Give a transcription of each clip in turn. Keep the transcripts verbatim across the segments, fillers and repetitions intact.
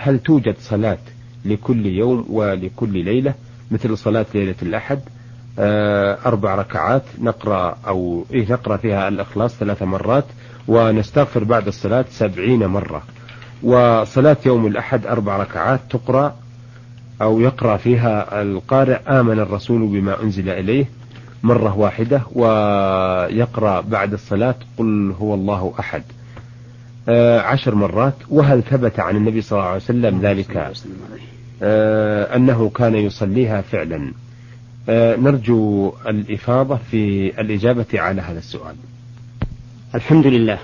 هل توجد صلاة لكل يوم ولكل ليلة مثل صلاة ليلة الأحد أربع ركعات نقرأ أو إيه نقرأ فيها الإخلاص ثلاث مرات ونستغفر بعد الصلاة سبعين مرة، وصلاة يوم الأحد أربع ركعات تقرأ أو يقرأ فيها القارئ آمن الرسول بما أنزل إليه مرة واحدة، ويقرأ بعد الصلاة قل هو الله أحد عشر مرات. وهل ثبت عن النبي صلى الله عليه وسلم ذلك أنه كان يصليها فعلا؟ نرجو الإفاضة في الإجابة على هذا السؤال. الحمد لله.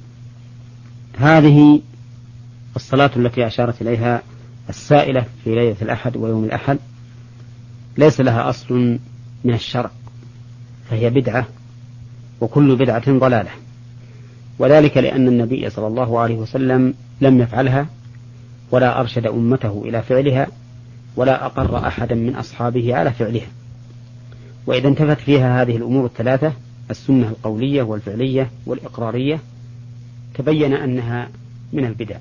هذه الصلاة التي أشارت إليها السائلة في ليلة الأحد ويوم الأحد ليس لها أصل من الشرع، فهي بدعة، وكل بدعة ضلالة، وذلك لأن النبي صلى الله عليه وسلم لم يفعلها ولا أرشد أمته إلى فعلها ولا أقر أحدا من أصحابه على فعلها. وإذا انتفت فيها هذه الأمور الثلاثة السنة القولية والفعلية والإقرارية تبين أنها من البدع،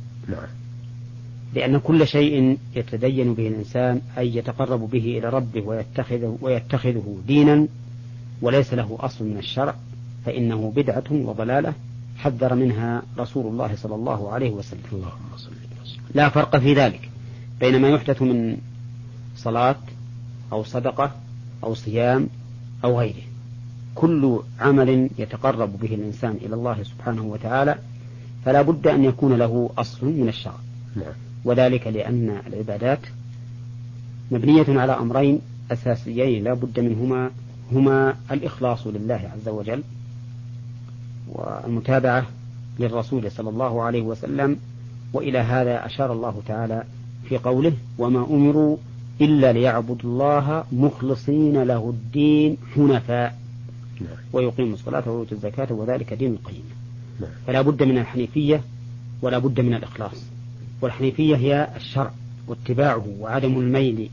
لأن كل شيء يتدين به الإنسان أي يتقرب به إلى ربه ويتخذه, ويتخذه دينا وليس له أصل من الشرع فإنه بدعة وضلالة حذر منها رسول الله صلى الله عليه وسلم. لا فرق في ذلك بين ما يحدث من صلاة أو صدقة أو صيام أو غيره، كل عمل يتقرب به الإنسان إلى الله سبحانه وتعالى فلا بد أن يكون له أصل من الشرع، وذلك لأن العبادات مبنية على أمرين أساسيين لا بد منهما، هما الإخلاص لله عز وجل والمتابعة للرسول صلى الله عليه وسلم. وإلى هذا أشار الله تعالى في قوله وما أمروا إلا ليعبدوا الله مخلصين له الدين حنفاء ويقيموا الصلاة ويؤتوا الزكاة وذلك دين القيم. فلا بد من الحنيفية ولا بد من الإخلاص، والحنيفية هي الشرع واتباعه وعدم الميل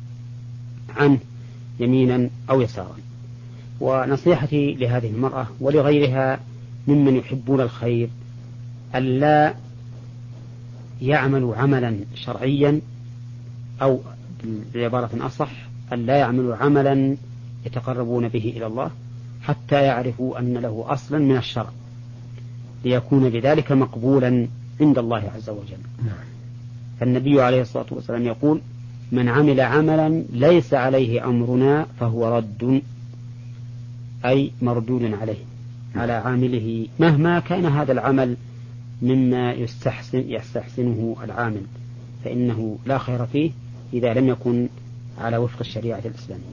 عنه يمينا أو يسارا. ونصيحتي لهذه المرأة ولغيرها ممن يحبون الخير ألا يعملوا عملا شرعيا، أو بعبارة أصح ألا يعملوا عملا يتقربون به إلى الله حتى يعرفوا أن له أصلا من الشرع ليكون بذلك مقبولا عند الله عز وجل. فالنبي عليه الصلاة والسلام يقول من عمل عملا ليس عليه أمرنا فهو رد، أي مردود عليه على عامله مهما كان هذا العمل مما يستحسن يستحسنه العامل، فإنه لا خير فيه إذا لم يكن على وفق الشريعة الإسلامية.